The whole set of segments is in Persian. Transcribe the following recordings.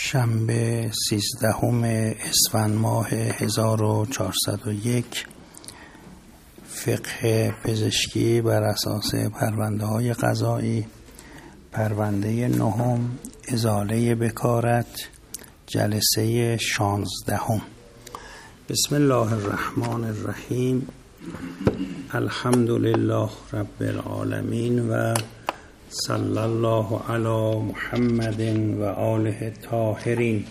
شنبه 13 اسفند ماه 1401 فقه پزشکی بر اساس پرونده‌های قضایی، پرونده 9 ازاله بکارت، جلسه 16. بسم الله الرحمن الرحیم. الحمد لله رب العالمین و صلی الله علی محمد و آله الطاهرین.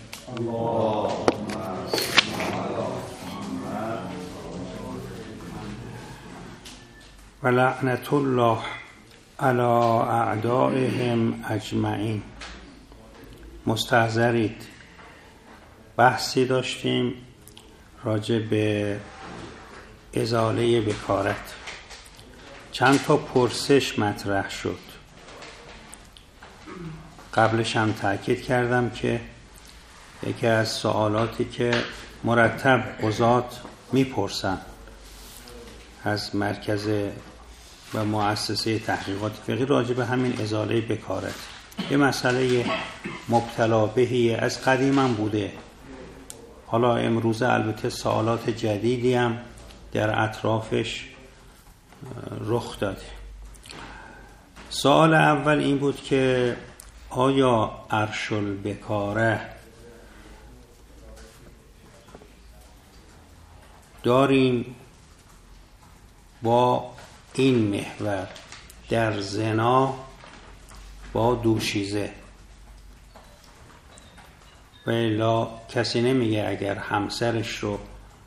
و لعنت الله علی اعدائهم اجمعین. مستحضرید، بحثی داشتیم راجع به ازاله بکارت. چند تا پرسش مطرح شد. قبلش هم تأکید کردم که یکی از سوالاتی که مرتب قضات میپرسن از مرکز و مؤسسه تحقیقات فقهی راجع به همین ازاله بکارت، یه مسئله مبتلا بهی از قدیم هم بوده. حالا امروزه البته سوالات جدیدی هم در اطرافش رخ داده. سوال اول این بود که آیا عرش البکاره داریم با این محور در زنا با دوشیزه؟ و الا کسی نمیگه اگر همسرش رو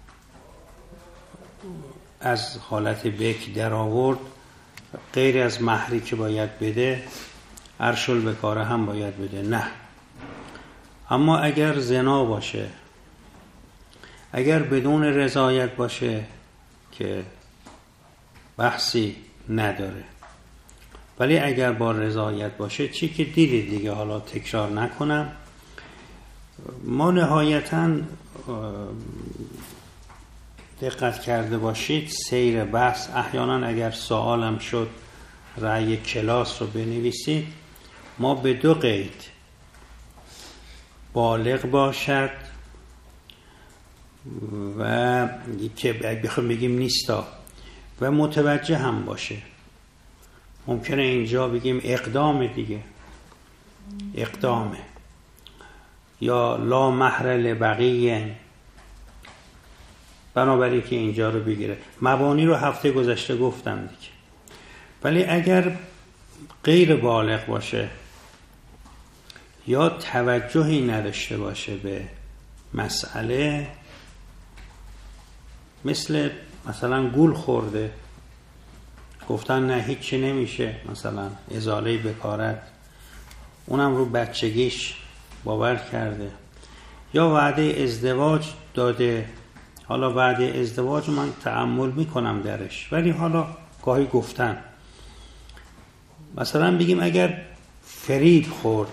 از حالت بک در آورد غیر از مهری که باید بده عرش البکاره هم باید بده. نه، اما اگر زنا باشه، اگر بدون رضایت باشه که بحثی نداره، ولی اگر با رضایت باشه چی که دیدید دیگه، حالا تکرار نکنم. ما نهایتاً دقت کرده باشید سیر بحث، احیانا اگر سوالم شد رأی کلاس رو بنویسید، ما به 2 قید بالغ باشد و که بخوام بگیم نیستا و متوجه هم باشه. ممکنه اینجا بگیم اقدام دیگه، اقدامه یا لا مهر لبقیه، بنابراین که اینجا رو بگیره. مبانی رو هفته گذشته گفتم دیگه. ولی اگر غیر بالغ باشه یا توجهی نداشته باشه به مسئله، مثلا گول خورده، گفتن نه هیچی نمیشه، مثلا ازاله بکارت، اونم رو بچگیش باور کرده، یا وعده ازدواج داده. حالا وعده ازدواج من تأمل میکنم درش، ولی حالا گاهی گفتن مثلا بگیم اگر فریب خورد،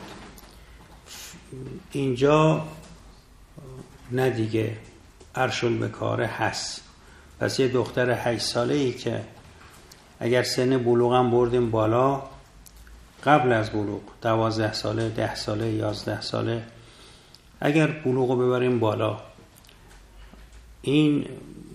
اینجا نه دیگه، عرش البکاره هست. پس یه دختر 8 ساله‌ای که اگر سن بلوغم بردیم بالا، قبل از بلوغ 12 ساله، 10 ساله، 11 ساله، اگر بلوغو ببریم بالا، این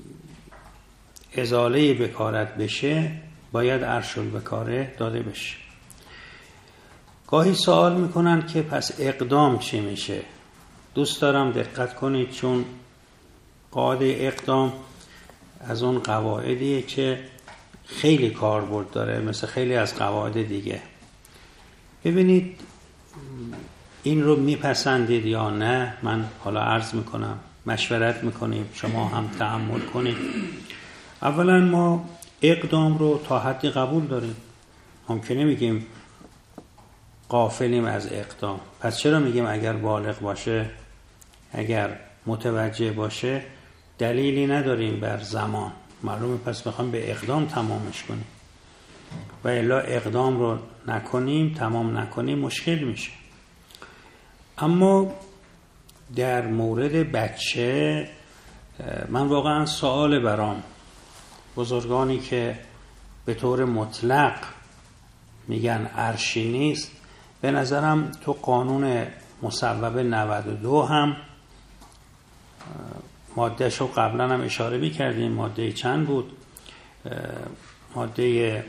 ازاله بکارت بشه، باید عرش البکاره داده بشه. گاهی سوال میکنن که پس اقدام چی میشه؟ دوست دارم دقت کنید، چون قاعده اقدام از اون قواعدیه که خیلی کاربرد داره، مثل خیلی از قواعد دیگه. ببینید این رو میپسندید یا نه، من حالا عرض میکنم، مشورت میکنیم، شما هم تأمل کنید. اولا ما اقدام رو تا حدی قبول داریم. ممکنه میگیم غافلیم از اقدام، پس چرا میگیم اگر بالغ باشه، اگر متوجه باشه؟ دلیلی نداریم بر زمان، معلومه، پس میخوام به اقدام تمامش کنیم. و الا اقدام رو نکنیم، تمام نکنیم، مشکل میشه. اما در مورد بچه من واقعا سوال برام، بزرگانی که به طور مطلق میگن عرشی نیست، به نظرم تو قانون مصوبه 92 هم مادهش رو قبلا هم اشاره می‌کردیم، ماده چند بود؟ ماده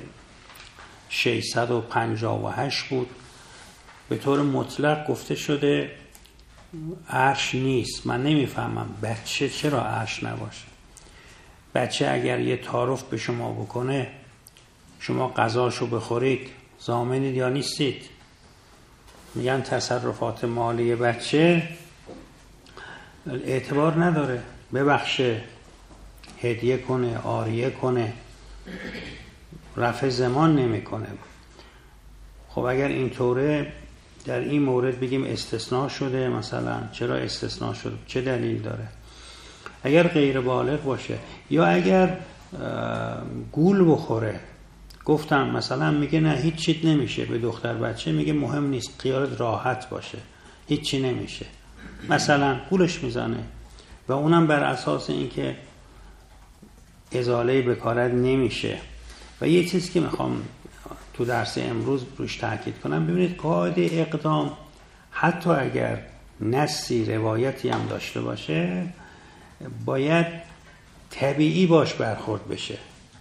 658 بود. به طور مطلق گفته شده عرش نیست. من نمیفهمم بچه چرا عرش نباشه؟ بچه اگر یه تعارف به شما بکنه، شما غذاشو بخورید، ضامنید یا نیستید؟ میگن تصرفات مالی بچه اعتبار نداره، ببخشه، هدیه کنه، عاریه کنه، رفع زمان نمی کنه. خب اگر اینطوره، در این مورد بگیم استثناء شده، مثلا چرا استثناء شده؟ چه دلیل داره؟ اگر غیر بالغ باشه یا اگر گول بخوره، گفتم مثلا میگه نه هیچ چیز نمیشه، به دختر بچه میگه مهم نیست، خیالت راحت باشه، هیچ چی نمیشه، مثلا گولش میزنه و اونم بر اساس اینکه ازاله بکارت نمیشه. و یه چیز که میخوام تو درس امروز روش تاکید کنم، ببینید قاعده اقدام حتی اگر نصی روایتی هم داشته باشه باید طبیعی باش برخورد بشه.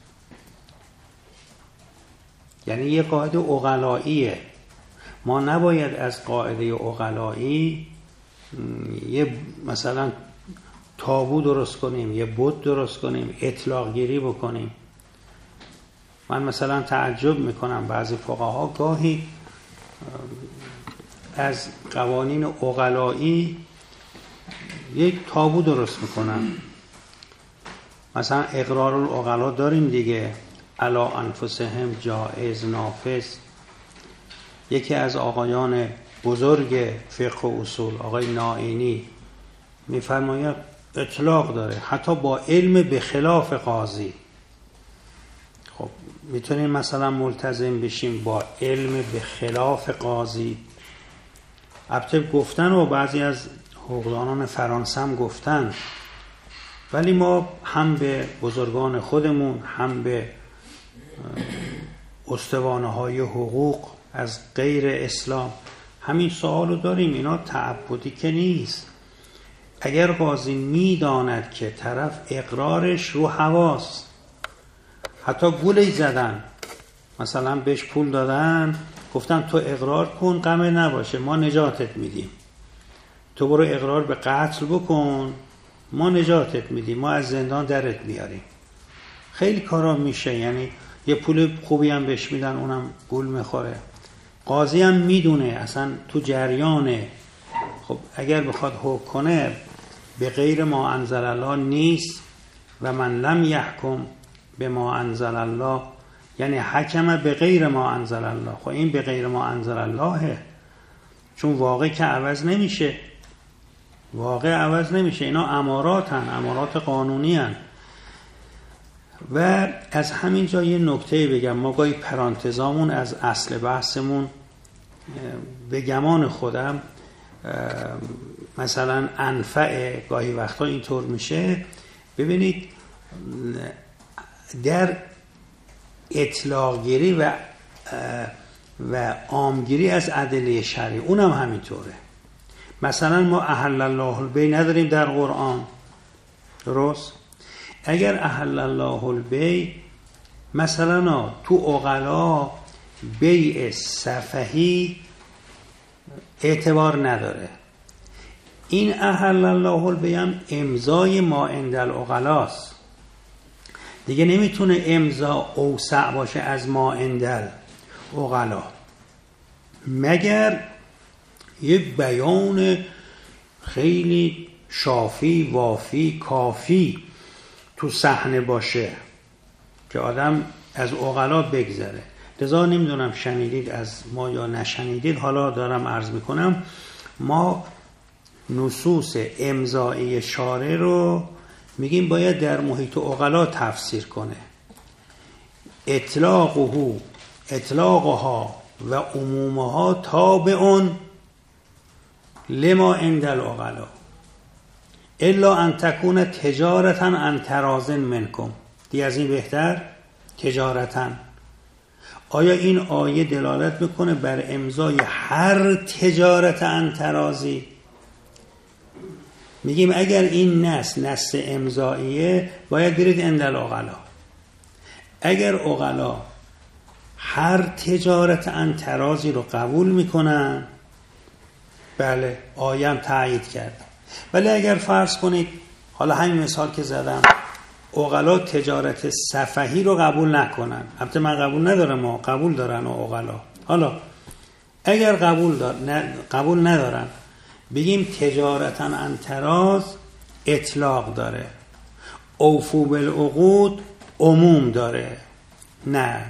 یعنی یه قاعده عقلاییه، ما نباید از قاعده عقلایی یه مثلا تابو درست کنیم، یه بت درست کنیم، اطلاق گیری بکنیم. من مثلا تعجب میکنم بعضی فقها گاهی از قوانین عقلایی یک تابو درست میکنن. مثلا اقرار العقلا داریم دیگه، علی انفسهم جائز نافذ. یکی از آقایان بزرگ فقه و اصول، آقای نائینی، میفرماید اطلاق داره حتی با علم به خلاف قاضی. خب میتونیم مثلا ملتزم بشیم با علم به خلاف قاضی؟ البته گفتن و بعضی از حقوقدانان فرانسه هم گفتن، ولی ما هم به بزرگان خودمون هم به استوانه های حقوق از غیر اسلام همین سوالو داریم. اینا تعبدی که نیست. اگر قاضی میداند که طرف اقرارش رو هواست، حتی گولش زدن، مثلا بهش پول دادن گفتن تو اقرار کن غم نباشه ما نجاتت میدیم، تو برو اقرار به قتل بکن ما نجاتت میدیم، ما از زندان درت میاریم. خیلی کارا میشه، یعنی یه پول خوبی هم بهش میدن اونم گول میخوره. قاضی هم میدونه اصلا تو جریانه. خب اگر بخواد حکم کنه به غیر ما انزل الله نیست و من لم یحکم به ما انزل الله، یعنی حکم به غیر ما انزل الله. خب این به غیر ما انزل اللهه، چون واقع که عوض نمیشه، واقع عوض نمیشه. اینا اماراتن، امارات قانونی هن. و از همین جا یه نکته بگم، ما گاهی پرانتزامون از اصل بحثمون به گمان خودم مثلا انفع گاهی وقتا اینطور میشه. ببینید در اطلاق گیری و عامگیری از ادله شرعی اونم همینطوره. مثلا ما احل الله البیع نداریم در قرآن، درست؟ اگر احل الله البیع مثلا تو عقلا بیع صفحی اعتبار نداره، این احل الله البیع هم امضای ما عند العقلاست دیگه، نمیتونه امضا اوسع باشه از ما عند العقلا مگر یه بیان خیلی شافی وافی کافی تو صحنه باشه که آدم از عقلا بگذره. لذا نمیدونم شنیدید از ما یا نشنیدید، حالا دارم عرض میکنم. ما نصوص امضایی شارع رو میگیم باید در محیط عقلا تفسیر کنه. اطلاقها و عمومها تابعون لما عند العقلا الا ان تکون تجارتا عن تراض منکم. دی از این بهتر؟ تجارتا. آیا این آیه دلالت میکنه بر امضای هر تجارت عن تراضی؟ میگیم اگر این نص امضاییه باید برید عند العقلا. اگر عقلا هر تجارت عن تراضی رو قبول میکنن، بله آیه هم تایید کرد. ولی اگر فرض کنید حالا همین مثال که زدم عقلا تجارت سفهی رو قبول نکنن، البته من قبول ندارم، ما قبول دارن عقلا، حالا اگر قبول ندارن بگیم تجارتا عن تراض اطلاق داره، اوفو بالعقود عموم داره. نه،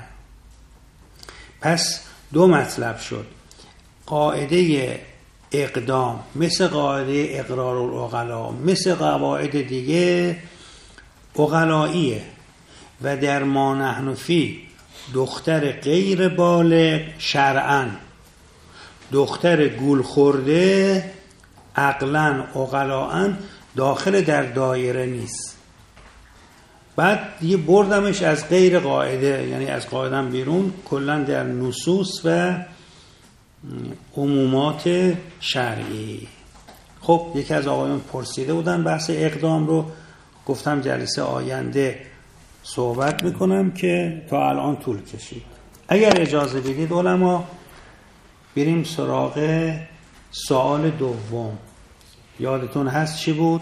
پس دو مطلب شد. قاعده اقدام مثل قاعده اقرار العقلا مثل قواعد دیگه عقلاییه و در ما نحن فی دختر غیر بالغ شرعاً، دختر گول خورده عقلاً عقلاً داخل در دایره نیست. بعد دیگه بردمش از غیر قاعده، یعنی از قاعده بیرون، کلاً در نصوص و عمومات شرعی. خب یکی از آقایون پرسیده بودن بحث اقدام رو، گفتم جلسه آینده صحبت میکنم که تا الان طول کشید. اگر اجازه بدید علما بریم سراغ سوال دوم. یادتون هست چی بود؟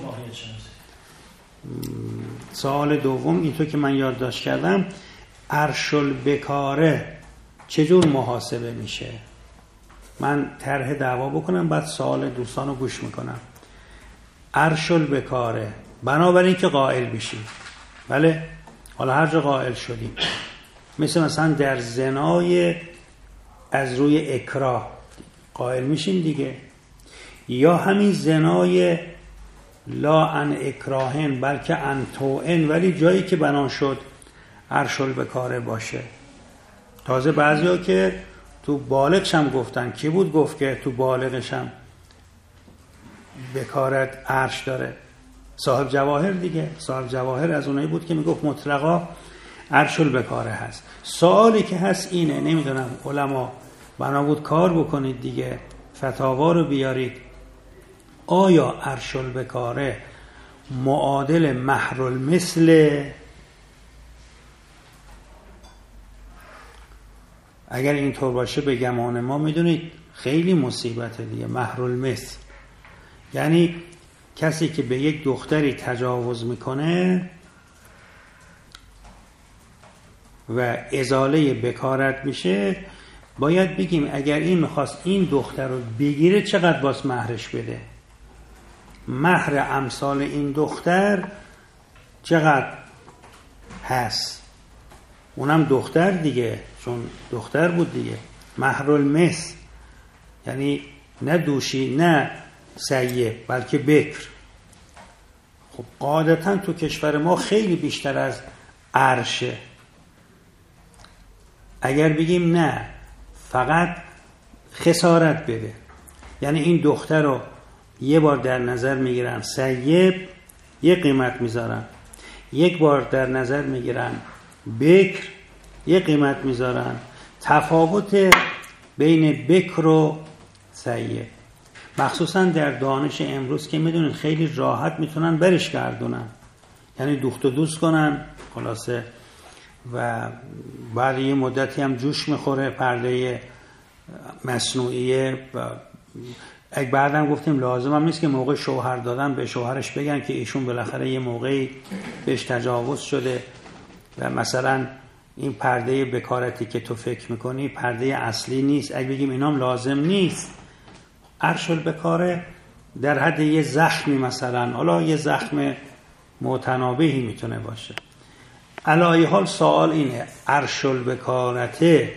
سوال دوم اینطور که من یادداشت کردم، عرش البکاره چجور محاسبه میشه؟ من طرح دعوا بکنم بعد سوال دوستان رو گوش میکنم. عرش البکاره بنابراین که قائل بشیم، بله حالا هر جا قائل شدیم، مثلا در زنای از روی اکراه قائل میشیم دیگه، یا همین زنای لا ان اکراهن بلکه ان توئن، ولی جایی که بنا شد عرش البکاره باشه. تازه بعضیا که تو بالغش هم گفتن، کی بود گفت که تو بالغش هم بکارت عرش داره؟ صاحب جواهر دیگه. صاحب جواهر از اونایی بود که میگفت مطلقا عرش البکاره هست. سوالی که هست اینه، نمیدونم علما بنا بود کار بکنید دیگه، فتاوا رو بیارید، آیا عرش البکاره معادل مهر المثل؟ اگر اینطور باشه به گمان ما میدونید خیلی مصیبته دیگه. مهر المثل یعنی کسی که به یک دختری تجاوز میکنه و ازاله بکارت میشه، باید بگیم اگر این میخواست این دختر رو بگیره چقدر باز مهرش بده. مهر امثال این دختر چقدر هست؟ اونم دختر دیگه، چون دختر بود دیگه. مهر المثل یعنی نه دوشی نه سیب بلکه بکر. خب قاعدتا تو کشور ما خیلی بیشتر از عرشه. اگر بگیم نه فقط خسارت بده، یعنی این دختر رو یه بار در نظر میگیرن سیب یه قیمت میذارن، یک بار در نظر میگیرن بکر یه قیمت میذارن، تفاوت بین بکر و سیب مخصوصا در دانش امروز که میدونید خیلی راحت میتونن برش گردونن، یعنی دوخت و دوست کنن خلاصه، و بعد یه مدتی هم جوش میخوره پرده مصنوعیه. و بعدم گفتیم لازم هم نیست که موقع شوهر دادن به شوهرش بگن که ایشون بالاخره یه موقعی بهش تجاوز شده و مثلا این پرده بکارتی که تو فکر میکنی پرده اصلی نیست. اگه بگیم اینام لازم نیست، عرش البکاره در حد یه زخمی، مثلا حالا یه زخم متنابهی میتونه باشه. علایه حال سوال اینه، عرش البکارته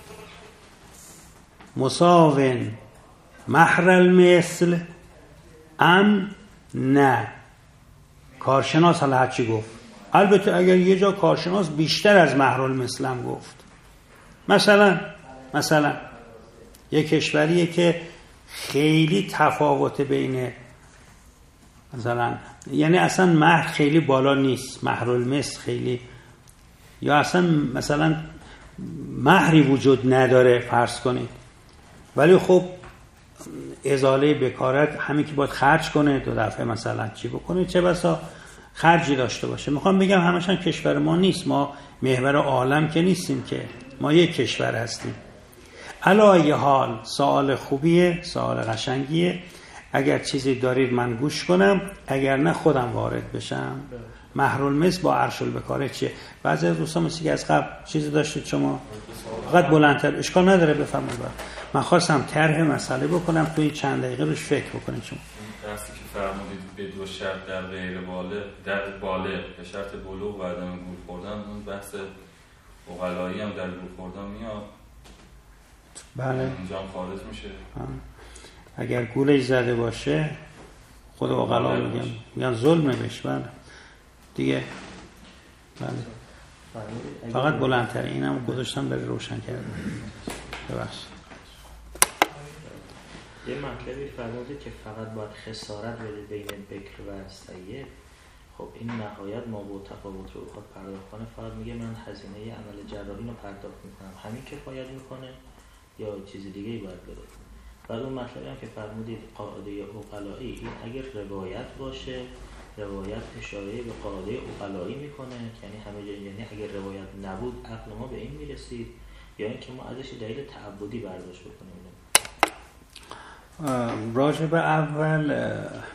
مساوین مهر المثل ام نه؟ کارشناس حالا هرچی گفت، البته اگر یه جا کارشناس بیشتر از مهر المثل هم گفت، مثلا یه کشوریه که خیلی تفاوت بین مثلا، یعنی اصلا مهر خیلی بالا نیست، مهر المثل خیلی، یا اصلا مثلا مهری وجود نداره فرض کنید، ولی خب ازاله بکارت همین که باید خرج کنه، 2 دفعه مثلا چی بکنه، چه بسا خرجی داشته باشه. میخوام بگم همش هم کشور ما نیست، ما محور عالم که نیستیم که، ما یک کشور هستیم. علی ای حال سوال خوبیه، سوال قشنگیه. اگر چیزی دارید من گوش کنم، اگر نه خودم وارد بشم. مهرالمس با عرش البکاره چیه؟ بعضی از دوستان مثل که از قبل چیزی داشتید شما فقط بلندتر، اشکال نداره بفرمایید. من خواستم طرح مسئله بکنم، توی چند دقیقه روش فکر بکنید. شما درستی که فرمودید به 2 شرط در غیر بالغ، در بالغ به شرط بلوغ و عدم گول خوردن، اون بحث عقلایی هم در گول خوردن میاد. بله اونجا هم خارج میشه. اگر گولش زده باشه خود عقلا میگن ظلمه بهش. بله دیگه. بله فقط بلندتر، اینم گذاشتم برای روشن کردم. ببخشید. یه مطلبی فرموده که فقط باید خسارت بده بین بکر و سید. خب این نهایت ما با تفاوت رو بخواد پرداخت کنه، فقط میگه من هزینه عمل جراحی رو پرداخت میکنم، همین کفایت میکنه یا چیز دیگه ای باید بده؟ بعد اون مطلبی هم که فرمودید قاعده عقلایی، این اگر روایت باشه، روایت اشاره به قاعده عقلایی میکنه، یعنی همه جا، یعنی اگر روایت نبود عقل ما به این میرسید، یا اینکه ما ازش دلیل تعبدی برداشت بکنیم؟ راجع به اول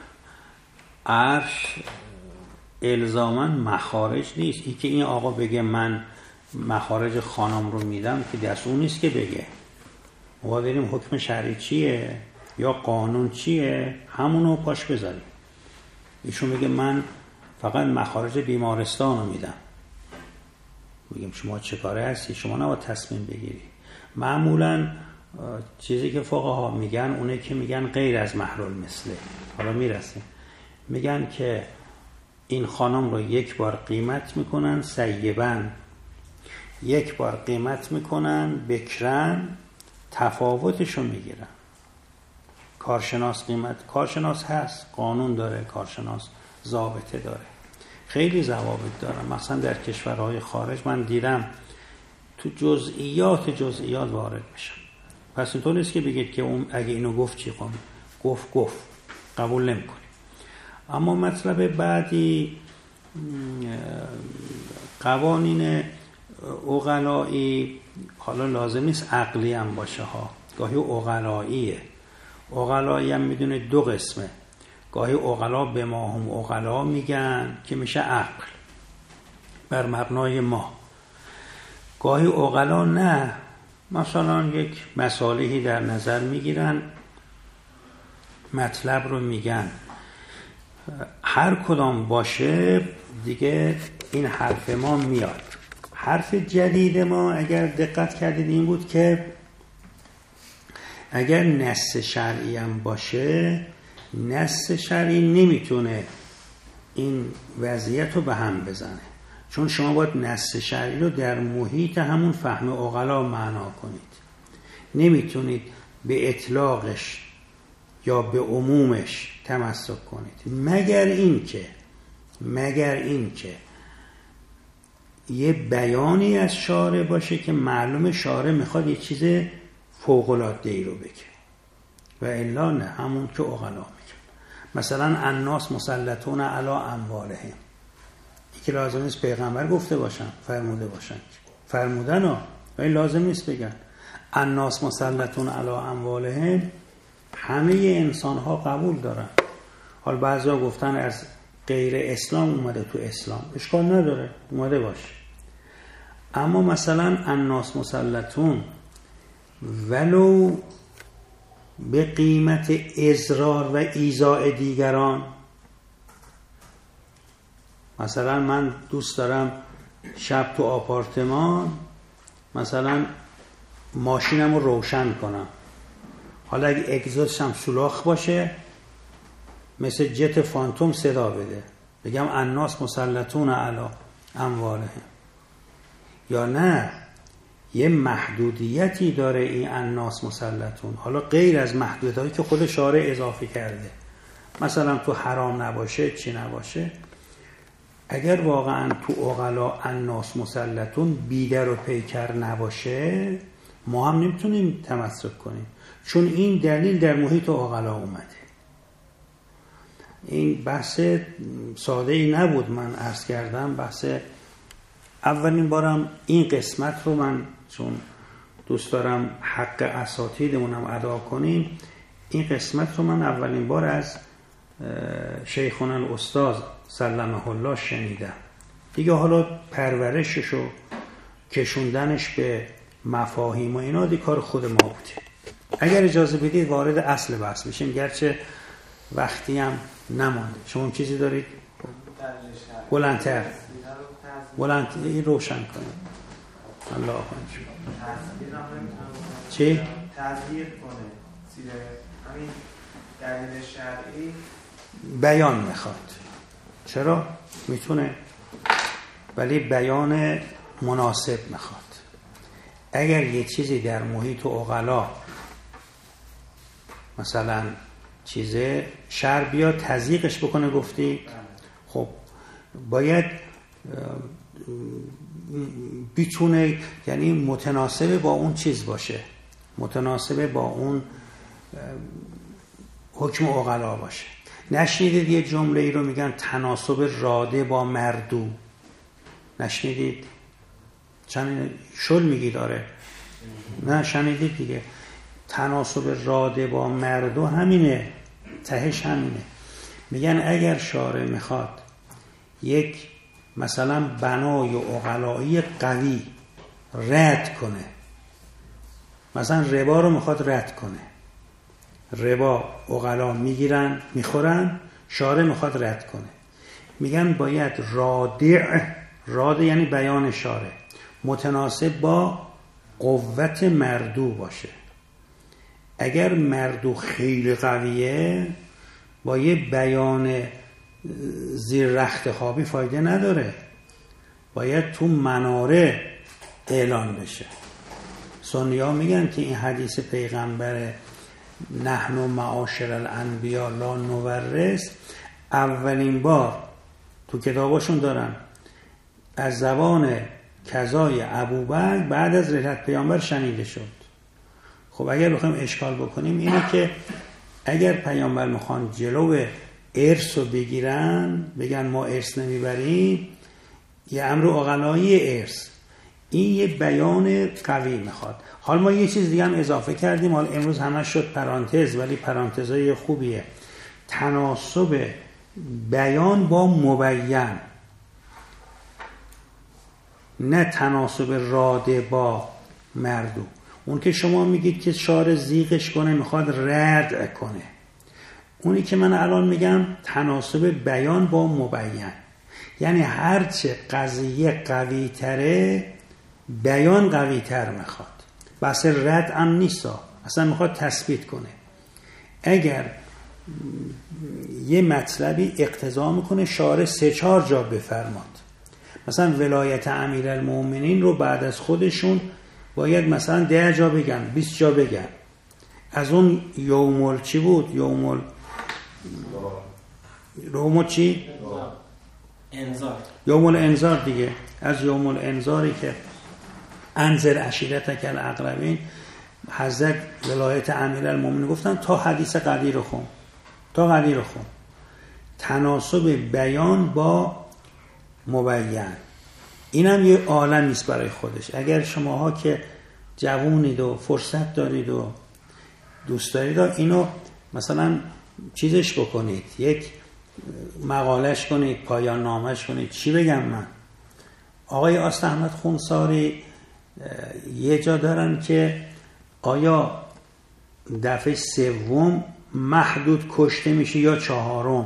عرش الزاماً مخارج نیست. این که این آقا بگه من مخارج خانم رو میدم که دست اون نیست که بگه. ما داریم حکم شرعی چیه یا قانون چیه، همونو پاش بذاریم. ایشون میگه من فقط مخارج بیمارستان رو میدم. میگیم شما چه کاره هستی؟ شما نباید تصمیم بگیری. معمولاً چیزی که فقها میگن اونه که میگن غیر از مهرالمثله. حالا میرسیم میگن که این خانم رو 1 بار قیمت میکنن سیبن، 1 بار قیمت میکنن بکرن، تفاوتشو میگیرن. کارشناس قیمت، کارشناس هست، قانون داره، کارشناس ضابطه داره، خیلی ضوابط داره. مثلا در کشورهای خارج من دیدم تو جزئیات وارد میشن. پس اینطور نیست که بگید که اون اگه اینو گفت چی قانون گفت قبول نمی‌کنی. اما مطلب بعدی قوانین عقلایی، حالا لازم نیست عقلی هم باشه ها، گاهی عقلاییه. عقلایی هم میدونه 2 قسمه. گاهی عقلا به ما هم عقلا میگن که میشه عقل بر مبنای ما، گاهی عقلا نه، مثلا یک مصالحی در نظر میگیرن، مطلب رو میگن. هر کدام باشه دیگه این حرف ما میاد. حرف جدید ما اگر دقت کردید این بود که اگر نص شرعی هم باشه، نص شرعی نمیتونه این وضعیت رو به هم بزنه، چون شما باید نص شرعی رو در محیط همون فهم عقلا معنا کنید. نمیتونید به اطلاقش یا به عمومش تمسک کنید، مگر این که یه بیانی از شارع باشه که معلوم شارع میخواد یه چیز فوق‌العاده‌ای رو بگه، و الا نه، همون که عقلا میگه. مثلا الناس مسلطون علی اموالهم، که لازم نیست پیغمبر گفته باشن، فرموده باشن، فرمودن ها، ولی لازم نیست بگن. الناس مسلطون علی اموالهم همه انسان ها قبول دارن. حال بعضا گفتن از غیر اسلام اومده تو اسلام، اشکال نداره، اومده باشه. اما مثلا الناس مسلطون ولو به قیمت اضرار و ایذاء دیگران. مثلا من دوست دارم شب تو آپارتمان مثلا ماشینم رو روشن کنم، حالا اگه اگزوزش هم سولاخ باشه مثل جت فانتوم صدا بده، بگم الناس مسلطون علی اموالهم. یا نه، یه محدودیتی داره این الناس مسلطون، حالا غیر از محدودیتی که خود شارع اضافه کرده، مثلا تو حرام نباشه، چی نباشه. اگر واقعا تو عقلا الناس مسلطون بیدر و پیکر نباشه ما هم نمیتونیم تمسک کنیم، چون این دلیل در محیط عقلا اومده. این بحث ساده ای نبود، من عرض کردم بحث اولین بارم این قسمت رو من چون دوست دارم حق اساتیدمونم ادا کنیم، این قسمت رو من اولین بار از شیخنا الاستاذ سلمه الله شنیدم. دیگه حالا پرورشش و کشوندنش به مفاهیم و اینا دیگه کار خود ما بوده. اگر اجازه بدید وارد اصل بحث بشیم، گرچه وقتی هم نمانده. شما چیزی دارید؟ بلندتر این روشن کنید. الله آخوانشون چی؟ تذکیر کنه همین دلیل شرعی بیان میخواد. چرا؟ میتونه، ولی بیان مناسب میخواد. اگر یه چیزی در محیط عقلا مثلا چیزه شرع بیا تضییقش بکنه گفتی، خب باید بیتونه، یعنی متناسب با اون چیز باشه، متناسب با اون حکم عقلا باشه. نشنیدید یه جمله ای رو میگن تناسب راده با مردو؟ نشنیدید؟ چند شل میگی داره؟ نه شنیدید دیگه. تناسب راده با مردو همینه، تهش همینه. میگن اگر شارع میخواد یک مثلا بنای عقلایی قوی رد کنه، مثلا ربا رو میخواد رد کنه، ربا عقلا میگیرن میخورن، شارع میخواد رد کنه، میگن باید رادع یعنی بیان شارع متناسب با قوت مردو باشه. اگر مردو خیلی قویه با یه بیان زیر رخت خوابی فایده نداره، باید تو مناره اعلان بشه. سنی‌ها میگن که این حدیث پیغمبر نحن معاشر الانبیا لا نورث اولین بار تو کتاباشون دارن از زبان کذای ابوبکر بعد از رحلت پیامبر شنیده شد. خب اگر بخوایم اشکال بکنیم اینه که اگر پیامبر میخوان جلو ارث رو بگیرن، بگن ما ارث نمیبریم، یه امر عقلایی ارث، این یه بیان قوی میخواد. حال ما یه چیز دیگه هم اضافه کردیم، حال امروز همش شد پرانتز، ولی پرانتزای خوبیه. تناسب بیان با مبین، نه تناسب راده با مردو. اون که شما میگید که شارع زیغش کنه میخواد رد کنه، اونی که من الان میگم تناسب بیان با مبین، یعنی هرچه قضیه قوی تره بیان قوی تر میخواد. بس رد هم نیستا، اصلا میخواد تثبیت کنه. اگر یه مطلبی اقتضا میکنه شارع 3-4 جا بفرماد، مثلا ولایت امیرالمومنین رو بعد از خودشون باید مثلا 10 جا بگن، 20 جا بگن. از اون یومل چی بود؟ یومل چی؟ انذار. یومل انذار دیگه. از یومل انذاری که انذر عشیرتک الاقربین، حضرت ولایت امیرالمومنین گفتن تا حدیث قدیر رو خون، تا قدیر رو خون. تناسب بیان با مبین، اینم یه عالمی است برای خودش. اگر شماها که جوونید و فرصت دارید و دوست دارید اینو مثلا چیزش بکنید، یک مقالش کنید، پایان نامش کنید. چی بگم من؟ آقای آست احمد خونساری یه جا دارن که آیا دفعه 3 محدود کشته میشه یا 4؟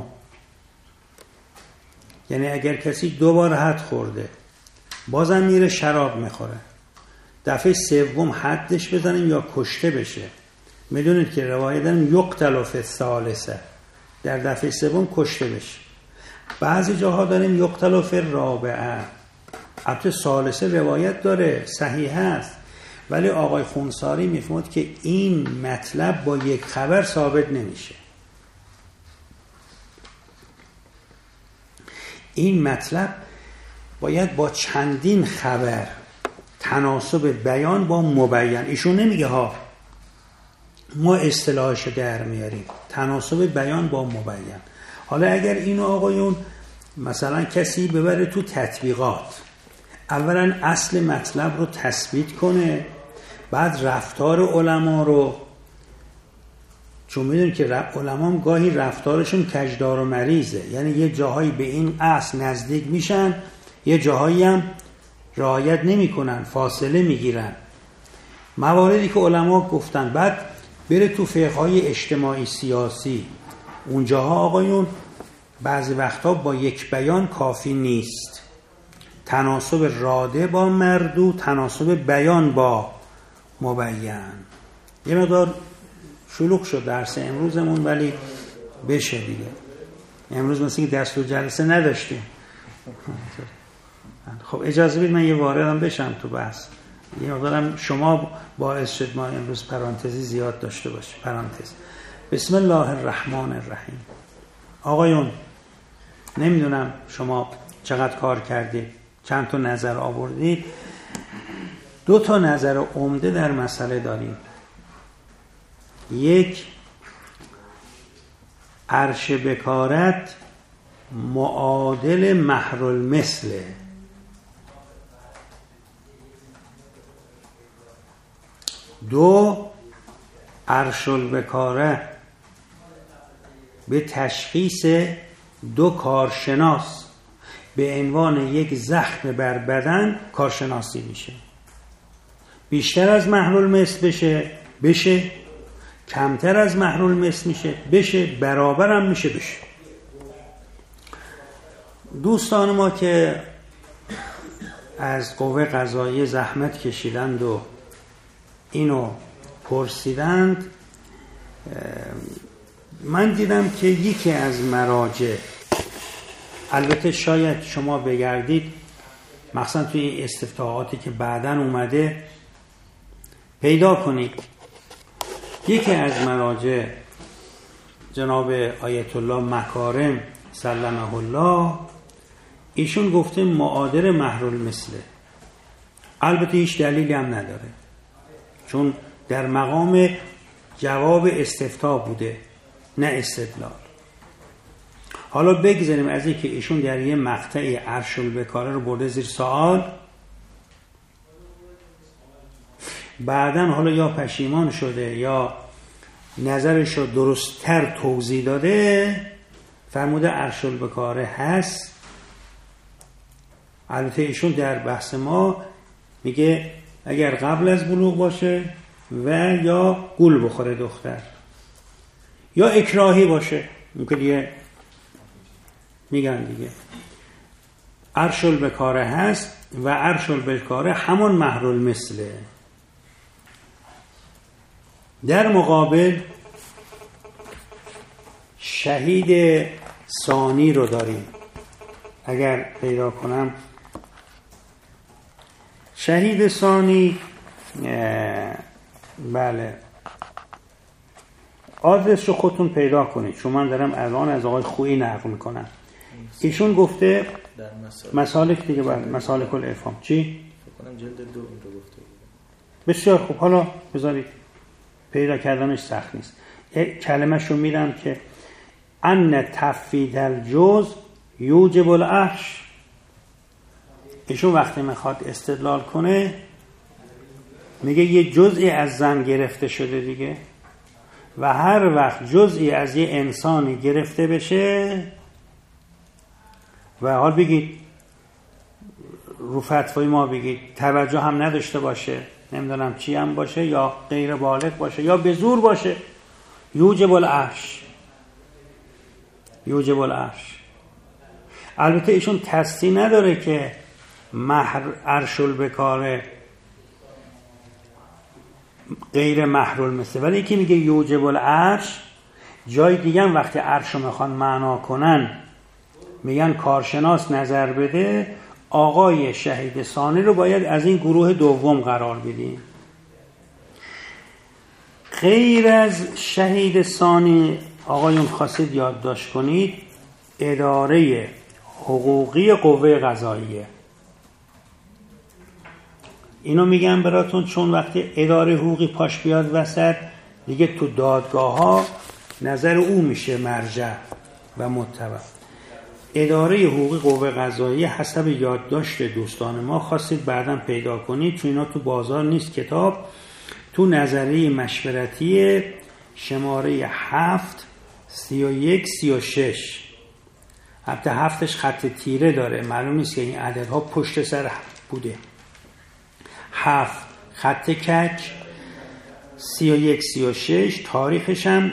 یعنی اگر کسی 2 بار حد خورده بازم میره شراب میخوره، دفعه 3 حدش بزنیم یا کشته بشه؟ میدونید که روایت داریم یقتل فی الثالثه، در دفعه 3 کشته بشه. بعضی جاها داریم یقتل فی الرابعه، البته ثالثه روایت داره صحیح است، ولی آقای خونساری میفهمد که این مطلب با یک خبر ثابت نمیشه. این مطلب باید با چندین خبر تناسب بیان با مبین. ایشون نمیگه ها، ما اصطلاحشو در میاریم، تناسب بیان با مبین. حالا اگر اینو آقایون مثلا کسی ببره تو تطبیقات، اولا اصل مطلب رو تثبیت کنه، بعد رفتار علما رو، چون میدونی که علما هم گاهی رفتارشون کجدار و مریضه، یعنی یه جاهایی به این اصل نزدیک میشن، یه جاهایی هم رعایت نمیکنن، فاصله میگیرن، مواردی که علما گفتن. بعد بره تو فقه‌های اجتماعی سیاسی، اونجاها آقایون بعضی وقتا با یک بیان کافی نیست، تناسب راده با مردود، تناسب بیان با مبین. یه مقدار شلوغ شد درس امروزمون، ولی بشه دیگه. امروز مثل که دست و جلسه نداشتیم. خب اجازه بدید من یه واردم بشم تو بحث. یه مقدارم شما باعث شد ما امروز پرانتزی زیاد داشته باشیم. پرانتز. بسم الله الرحمن الرحیم. آقایون نمیدونم شما چقدر کار کردید، چند تا نظر آوردید. 2 تا نظر عمده در مسئله داریم. یک، عرش بکارت معادل مهر المثله. 2، عرش البکاره به تشخیص 2 کارشناس به عنوان یک زخم بر بدن کارشناسی میشه. بیشتر از مهر المثل بشه، کمتر از مهر المثل بشه، برابر هم بشه. دوستان ما که از قوه قضاییه زحمت کشیدند و اینو پرسیدند، من دیدم که یکی از مراجع، البته شاید شما بگردید مثلا توی این استفتاحاتی که بعداً اومده پیدا کنید، یکی از مراجع جناب آیت الله مکارم سلمه الله، ایشون گفته معادل مهر المثله. البته هیچ دلیلی هم نداره، چون در مقام جواب استفتاء بوده نه استدلال. حالا بگذاریم از اینکه ایشون در یه مقطع عرش البکاره رو برده زیر سوال، بعدن حالا یا پشیمان شده یا نظرش رو درست‌تر توضیح داده، فرموده عرش البکاره هست. البته ایشون در بحث ما میگه اگر قبل از بلوغ باشه و یا گول بخوره دختر یا اکراهی باشه، میگه دیگه میگن دیگه عرش البکاره هست و عرش البکاره همون مهر المثله. در مقابل شهید ثانی رو داریم، اگر پیدا کنم شهید ثانی، بله آدرس رو خودتون پیدا کنید، چون من دارم الان از آقای خویی نقل میکنم. ایشون گفته مسالک دیگه، بله مسالک الافهام. چی؟ فکر کنم جلد 2 این رو گفته. بسیار خوب، حالا بذارید پیدا کردنش سخت نیست. کلمه‌ش رو میرم که ان تفویض الجزء یوجب العرش. ایشون وقتی میخواد استدلال کنه میگه یه جزئی از زن گرفته شده دیگه، و هر وقت جزئی از یه انسانی گرفته بشه و حال بگید رو فتوای ما بگید توجه هم نداشته باشه، نمیدونم چی هم باشه، یا غیر بالغ باشه یا به زور باشه، یوجب العرش. یوجب العرش. البته ایشون تصریح نداره که عرش البکاره غیر مهر المثله، ولی که میگه یوجب العرش. جای دیگه هم وقتی عرش رو میخوان معنا کنن میگن کارشناس نظر بده، آقای شهید ثانی رو باید از این گروه دوم قرار بدیم. غیر از شهید ثانی آقایون خواستید یادداشت کنید اداره حقوقی قوه قضاییه. اینو میگم براتون چون وقتی اداره حقوقی پاش بیاد وسط دیگه تو دادگاه ها نظر او میشه مرجع و متبع. اداره حقوقی قوه قضاییه حسب یادداشت دوستان ما، خواستید بعداً پیدا کنید چون اینا تو بازار نیست کتاب، تو نظریه مشورتی شماره 7 31 36 البته 7ش خط تیره داره، معلوم نیست که این عددها پشت سر بوده. 7 خط کج 31 36 تاریخش هم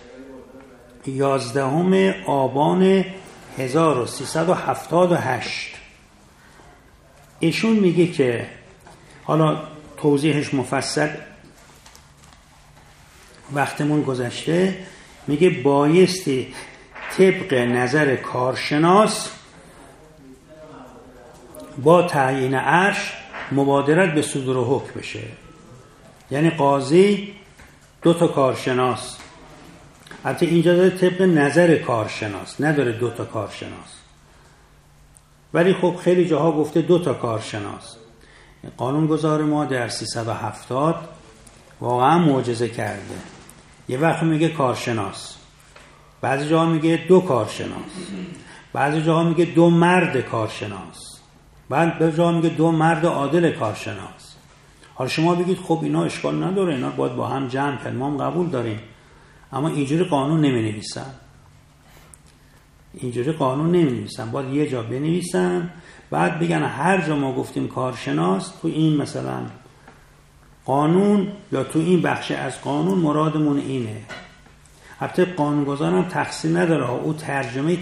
11 آبان 1378. ایشون میگه که حالا توضیحش مفصل وقتمون گذشته، میگه بایستی طبق نظر کارشناس با تعیین عرش مبادرت به صدور حکم بشه. یعنی قاضی 2 تا کارشناس، البته اینجا داره طبق نظر کارشناس، نداره 2 تا کارشناس، ولی خب خیلی جاها گفته 2 تا کارشناس. قانونگذار ما در 370 واقعا معجزه کرده. یه وقت میگه کارشناس، بعضی جاها میگه 2 کارشناس، بعضی جاها میگه 2 مرد کارشناس، بعضی جاها میگه 2 مرد عادل کارشناس. حالا شما بگید خب اینا اشکال نداره، اینا باید با هم جمع کرد، ما هم قبول داریم، اما اینجوری قانون نمی نویسن. اینجوری قانون نمی نویسن، باید یه جا بنویسن بعد بگن هر جا ما گفتیم کارشناس تو این مثلا قانون یا تو این بخش از قانون مرادمون اینه. البته قانونگذار هم تقصیر نداره، او ترجمه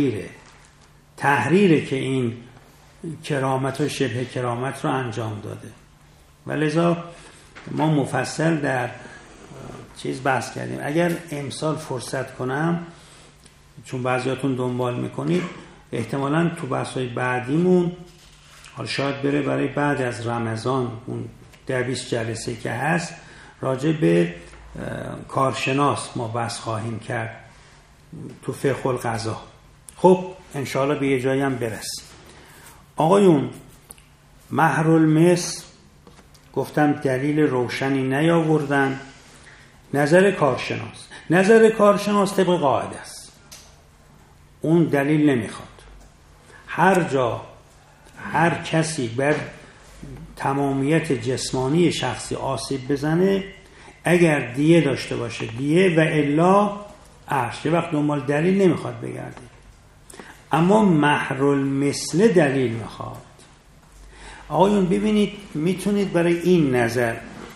تحریره که این کرامت و شبه کرامت رو انجام داده. ولذا ما مفصل در بحث کردیم. اگر امسال فرصت کنم، چون بعضیاتون دنبال میکنید، احتمالاً تو بحث‌های بعدیمون حالا شاید بره برای بعد از رمضان اون 20 جلسه که هست راجع به کارشناس ما بحث خواهیم کرد تو فقه القضا. خب انشاءالله به یه جایی هم برسیم. آقایون، مهر المس گفتم دلیل روشنی نیاوردن. نظر کارشناس طبق قاعده است، اون دلیل نمیخواد. هر جا هر کسی بر تمامیت جسمانی شخصی آسیب بزنه، اگر دیه داشته باشه دیه و الا عرش. یه وقت دنبال دلیل نمیخواد بگرده، اما مهر المثل دلیل میخواد. آقایون ببینید، میتونید برای این نظر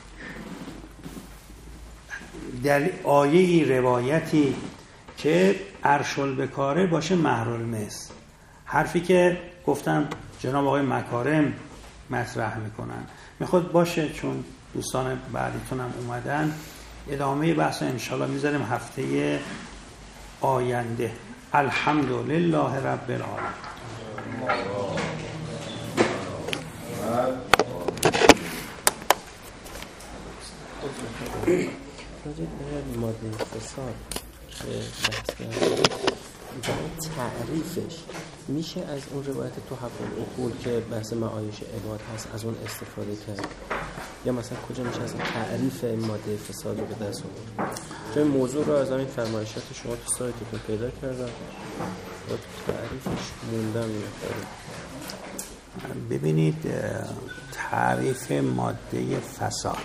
در آیه روایتی که عرش البکاره باشه مهر المثل، حرفی که گفتم جناب آقای مکارم مطرح میکنن میخواد باشه، چون دوستان بعدیتون هم اومدن. ادامه بحث انشالله میذاریم هفته آینده. الحمدلله رب العالمین. راجع به ماده فساد که بحث کردیم، تعریفش میشه از اون روایت تو حق العقول که بحث معایش عباد هست از اون استفاده کرد، یا مثلا کجا میشه از تعریف ماده فساد رو به دست آورد؟ چون موضوع رو از همین فرمایشات شما تو سایتتون پیدا کردم و تو تعریفش موندم. ببینید، تعریف ماده فساد،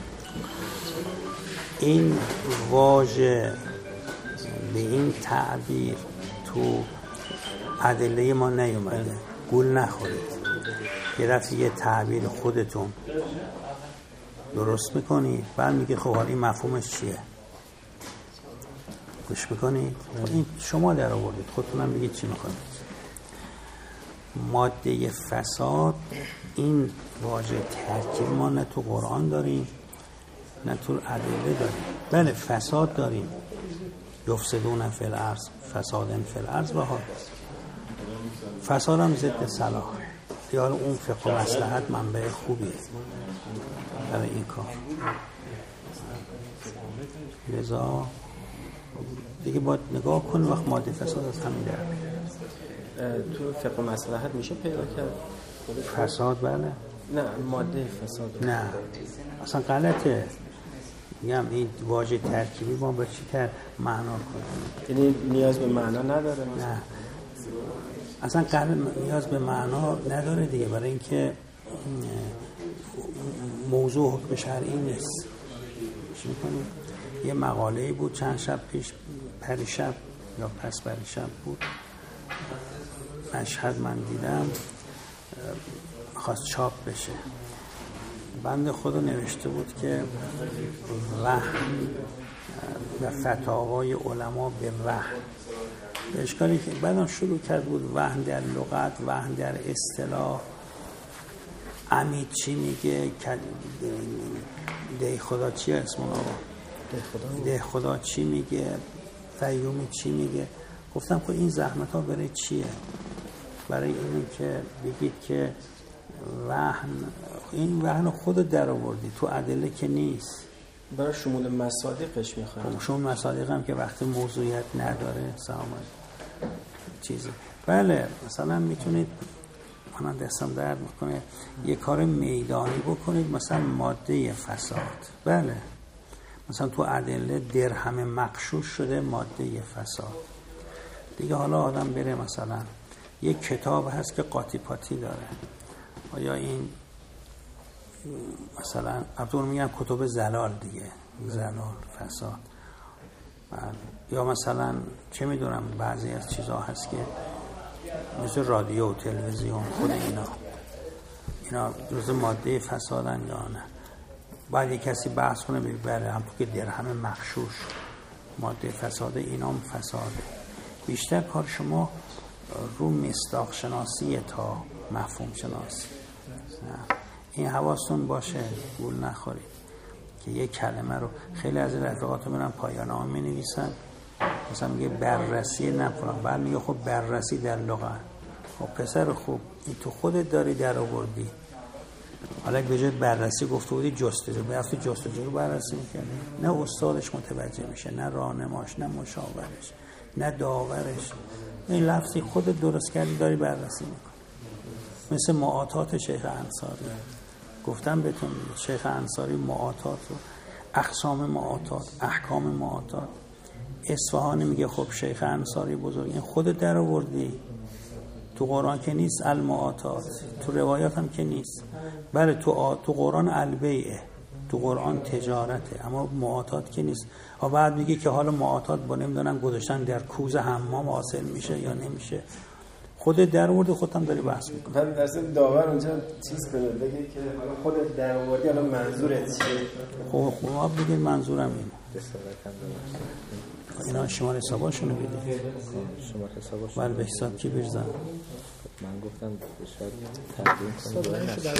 این واژه به این تعبیر تو ادله ما نیومده. گول نخورید، یه دفعه یه تعبیر خودتون درست میکنید بعد میگه خب حالا این مفهومش چیه، گوش میکنید. این شما در آوردید، خودتونم بگید چی میکنید. ماده فساد، این واژه ترکیب ما نه تو قرآن داریم نه تو ادله داریم. بله فساد داریم، یفسدون فی الارض فسادن فی الارض و ها. فساد هم ضد صلاح، یا اون فقه و مصلحت منبع خوبیه برای این کار. لذا دیگه باید نگاه کنیم وقت ماده فساد از همین در میاد. تو فقه مصلحت میشه پیدا کرد فساد؟ بله. نه ماده فساد نه اصلا غلطه. میگم این واژه ترکیبی ما به چی معنا کنیم؟ یعنی نیاز به معنا نداره؟ نه اصلا نیاز به معنا نداره دیگه، برای اینکه موضوع حکم شرعی نیست. چی میکنیم؟ یه مقاله‌ای بود چند شب پیش، پریشب یا پس پریشب بود، مشهد من دیدم، خواست چاپ بشه. بنده خدا نوشته بود که وحی و فتاوای علما به وحی. اشکالی که بعدم شروع کرد بود وحی در لغت، وحی در اصطلاح، امید چی میگه، ده خدا چی اسمون آقا؟ ده خدا چی میگه، فیومی چی میگه. گفتم که این زحمت ها برای چیه؟ برای اینه که بگید که این وحن خود در آوردی، تو ادله که نیست. برای شمول مصادیقش میخوایم. شمول مصادیق هم که وقتی موضوعیت نداره سلامت چیزی. بله مثلا میتونید، من دستم درد میکنه، یه کار میدانی بکنید، مثلا ماده فساد. بله مثلا تو ادله درهم مغشوش شده ماده فساد دیگه. حالا آدم بره مثلا یه کتاب هست که قاطی پاتی داره، یا این مثلا البته میگن کتب زلال دیگه، زلال فساد. یا مثلا چه میدونم بعضی از چیزها هست که مثل رادیو و تلویزیون، خود اینا جزء ماده فسادن یا نه. بعد یک کسی بحث کنه ببره هم تو که درهم مغشوش ماده فساده، اینام فساده. بیشتر کار شما رو مصداق شناسی تا مفهوم شناسی. این حواستون باشه گول نخورید که یک کلمه رو، خیلی از رفیقات میرن پایان نامه می‌نویسن، مثلا میگه بررسی نکنم، بعد میگه خب بررسی در لغت. خب پسر خوب این تو خودت داری در آوردی، حالا به جای بررسی گفته بودی جستجو، برفتی جستجو رو بررسی میکنی، نه استادش متوجه میشه، نه راهنماش، نه مشاورش، نه داورش. این لفظی خودت درست کردی داری بررسی میکنی. مثل معاطات شیخ انصاری، گفتم بهتون شیخ انصاری معاطات رو، اقسام معاطات، احکام معاطات، اصفهانی میگه خب شیخ انصاری بزرگ، این خودت در آوردی، تو قرآن که نیست المعاطات، تو روایات هم که نیست. بله تو قرآن البیعه، تو قرآن تجارته، اما معاطات که نیست. و بعد میگه که حالا معاطات با نمیدونم گذاشتن در کوزه حمام حاصل میشه یا نمیشه. خودت در آوردی، خودت هم داری بحث میکنی. بعد درست داور اونجا چیز کنه بگه که حالا خودت در آوردی، حالا منظورت چیه؟ خب بگید منظورم اینه. اینا شماره حساباشونو بدید. شماره حساباشون. بله به حساب کی بریزن؟ من گفتم شاید تقدیم کنم.